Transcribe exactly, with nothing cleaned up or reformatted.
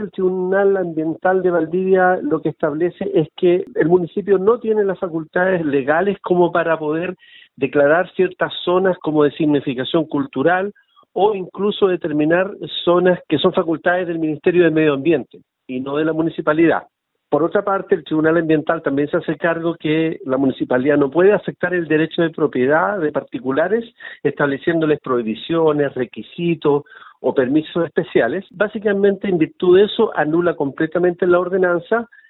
El Tribunal Ambiental de Valdivia lo que establece es que el municipio no tiene las facultades legales como para poder declarar ciertas zonas como de significación cultural o incluso determinar zonas que son facultades del Ministerio de Medio Ambiente y no de la municipalidad. Por otra parte, el Tribunal Ambiental también se hace cargo que la municipalidad no puede afectar el derecho de propiedad de particulares estableciéndoles prohibiciones, requisitos o permisos especiales. Básicamente, en virtud de eso, anula completamente la ordenanza